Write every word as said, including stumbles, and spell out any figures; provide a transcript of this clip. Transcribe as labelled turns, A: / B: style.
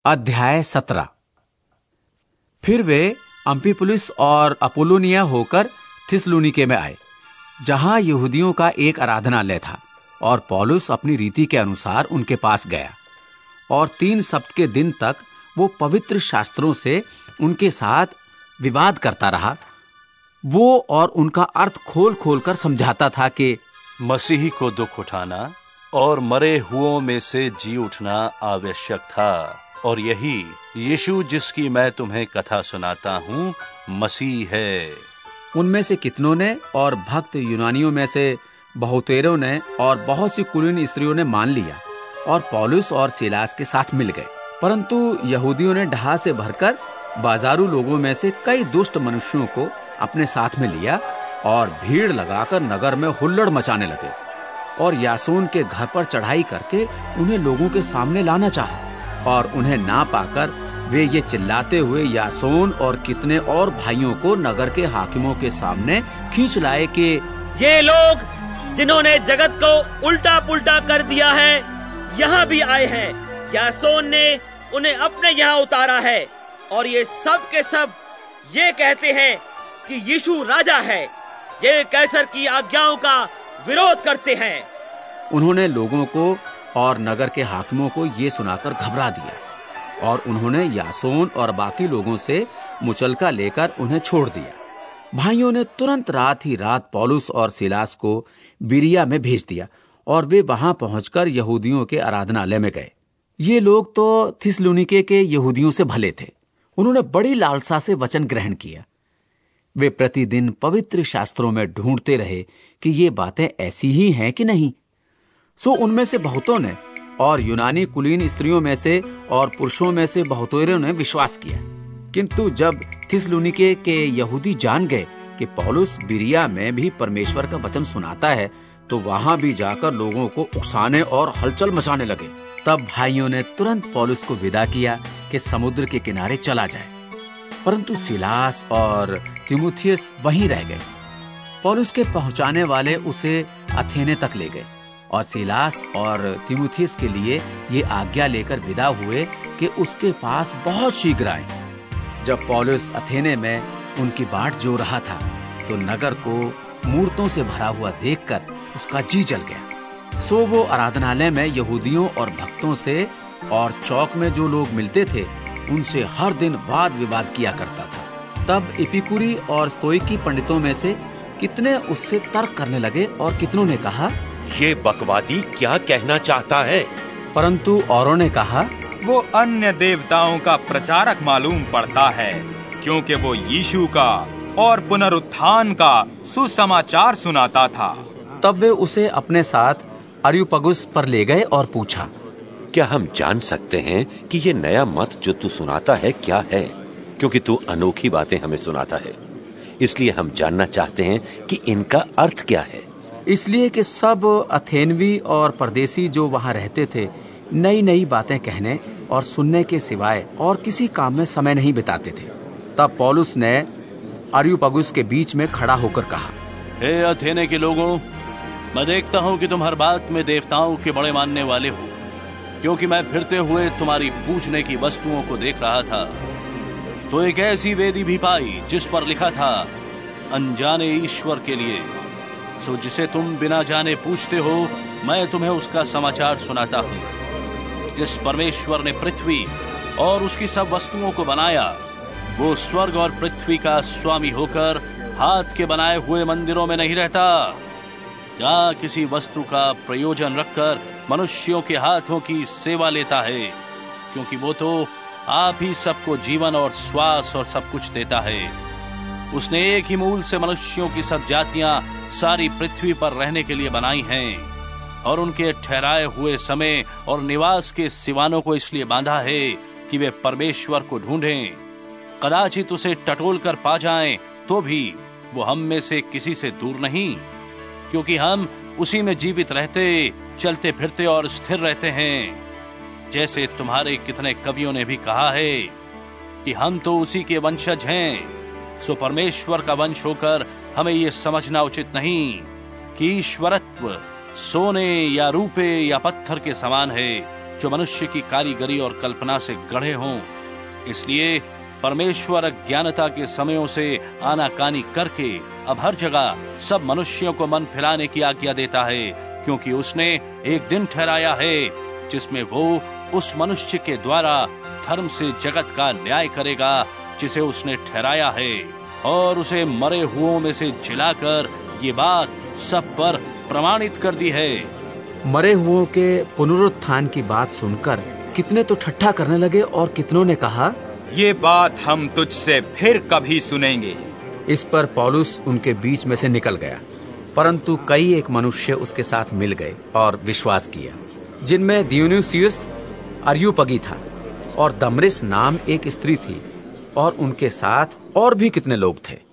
A: अध्याय सत्रह। फिर वे अम्फिपुलिस और अपोलोनिया होकर थिस्सलुनीके में आए, जहां यहूदियों का एक आराधनालय था, और पौलुस अपनी रीति के अनुसार उनके पास गया और तीन सप्ताह के दिन तक वो पवित्र शास्त्रों से उनके साथ विवाद करता रहा। वो और उनका अर्थ खोल खोल कर समझाता था कि
B: मसीही को दुख उठाना और मरे हुओं में से जी उठना आवश्यक था, और यही यीशु जिसकी मैं तुम्हें कथा सुनाता हूँ मसीह है।
A: उनमें से कितनों ने और भक्त यूनानियों में से बहुतेरों ने और बहुत सी कुलीन स्त्रियों ने मान लिया और पौलुस और सीलास के साथ मिल गए। परंतु यहूदियों ने ढहा से भरकर बाजारू लोगों में से कई दुष्ट मनुष्यों को अपने साथ में लिया और भीड़ लगाकर नगर में हुल्लड़ मचाने लगे और यासोन के घर पर चढ़ाई करके उन्हें लोगों के सामने लाना चाहा। और उन्हें ना पाकर वे ये चिल्लाते हुए यासोन और कितने और भाइयों को नगर के हाकिमों के सामने खींच लाए कि
C: ये लोग जिन्होंने जगत को उल्टा पुल्टा कर दिया है यहाँ भी आए हैं। यासोन ने उन्हें अपने यहाँ उतारा है और ये सब के सब ये कहते हैं कि यीशु राजा है। ये कैसर की आज्ञाओं का विरोध करते हैं।
A: उन्होंने लोगों को और नगर के हाकिमों को ये सुनाकर घबरा दिया और उन्होंने यासोन और बाकी लोगों से मुचलका लेकर उन्हें छोड़ दिया। भाइयों ने तुरंत रात ही रात पौलुस और सीलास को बिरिया में भेज दिया और वे वहां पहुंचकर यहूदियों के आराधनालय में गए। ये लोग तो थिस्सलुनीके के यहूदियों से भले थे। उन्होंने बड़ी लालसा से वचन ग्रहण किया। वे प्रतिदिन पवित्र शास्त्रों में ढूंढते रहे कि ये बातें ऐसी ही हैं कि नहीं। सो उनमें से बहुतों ने और यूनानी कुलीन स्त्रियों में से और पुरुषों में से बहुतेरों ने विश्वास किया। किंतु जब थिस्सलुनीके के यहूदी जान गए कि पौलुस बिरिया में भी परमेश्वर का वचन सुनाता है, तो वहां भी जाकर लोगों को उकसाने और हलचल मचाने लगे। तब भाइयों ने तुरंत पौलुस को विदा किया कि समुद्र के किनारे चला जाए, परंतु सीलास और तीमुथियुस वहीं रह गए। पौलुस के पहुंचाने वाले उसे अथेने तक ले गए और सीलास और तीमुथियुस के लिए ये आज्ञा लेकर विदा हुए कि उसके पास बहुत शीघ्र आए। जब पौलुस अथेने में उनकी बाट जो रहा था, तो नगर को मूर्तों से भरा हुआ देखकर उसका जी जल गया। सो वो आराधनालय में यहूदियों और भक्तों से और चौक में जो लोग मिलते थे उनसे हर दिन वाद विवाद किया करता था। तब एपिकुरी और स्तोइकी पंडितों में से कितने उससे तर्क करने लगे और कितनों ने कहा,
D: ये बकवादी क्या कहना चाहता है।
A: परंतु औरों ने कहा,
E: वो अन्य देवताओं का प्रचारक मालूम पड़ता है, क्योंकि वो यीशु का और पुनरुत्थान का सुसमाचार सुनाता था।
A: तब वे उसे अपने साथ अरियुपगुस पर ले गए और पूछा,
D: क्या हम जान सकते हैं कि ये नया मत जो तू सुनाता है क्या है? क्योंकि तू अनोखी बातें हमें सुनाता है, इसलिए हम जानना चाहते हैं कि इनका अर्थ क्या है।
A: इसलिए कि सब अथेनवी और परदेसी जो वहां रहते थे नई नई बातें कहने और सुनने के सिवाय और किसी काम में समय नहीं बिताते थे। तब पौलुस ने अरियुपगुस के बीच में खड़ा होकर कहा,
B: हे अथेने के लोगों, मैं देखता हूँ कि तुम हर बात में देवताओं के बड़े मानने वाले हो, क्योंकि मैं फिरते हुए तुम्हारी पूजने की वस्तुओं को देख रहा था, तो एक ऐसी वेदी भी पाई जिस पर लिखा था, अनजाने ईश्वर के लिए। सो जिसे तुम बिना जाने पूछते हो, मैं तुम्हें उसका समाचार सुनाता हूँ। जिस परमेश्वर ने पृथ्वी और उसकी सब वस्तुओं को बनाया, वो स्वर्ग और पृथ्वी का स्वामी होकर हाथ के बनाए हुए मंदिरों में नहीं रहता, या किसी वस्तु का प्रयोजन रखकर मनुष्यों के हाथों की सेवा लेता है, क्योंकि वो तो आप ही सबको जीवन और श्वास और सब कुछ देता है। उसने एक ही मूल से मनुष्यों की सब जातियां सारी पृथ्वी पर रहने के लिए बनाई हैं, और उनके ठहराए हुए समय और निवास के सिवानों को इसलिए बांधा है कि वे परमेश्वर को ढूंढें। कदाचित उसे टटोल कर पा जाएं, तो भी वो हम में से किसी से दूर नहीं, क्योंकि हम उसी में जीवित रहते, चलते फिरते और स्थिर रहते हैं। जैसे तुम्हारे कितने कवियों ने भी कहा है कि हम तो उसी के वंशज हैं। सो परमेश्वर का वंश होकर हमें ये समझना उचित नहीं कि ईश्वरत्व सोने या रूपे या पत्थर के समान है, जो मनुष्य की कारीगरी और कल्पना से गढ़े हों। इसलिए परमेश्वर अज्ञानता के समयों से आनाकानी करके अब हर जगह सब मनुष्यों को मन फिराने की आज्ञा देता है, क्योंकि उसने एक दिन ठहराया है जिसमें वो उस मनुष्य के द्वारा धर्म से जगत का न्याय करेगा जिसे उसने ठहराया है, और उसे मरे हुओं में से जिलाकर ये बात सब पर प्रमाणित कर दी है।
A: मरे हुओं के पुनरुत्थान की बात सुनकर कितने तो ठट्ठा करने लगे और कितनों ने कहा,
E: ये बात हम तुझसे फिर कभी सुनेंगे।
A: इस पर पौलुस उनके बीच में से निकल गया, परंतु कई एक मनुष्य उसके साथ मिल गए और विश्वास किया, जिनमें दियोनुसियुस अरियुपगी था और दमरिस नाम एक स्त्री थी, और उनके साथ और भी कितने लोग थे।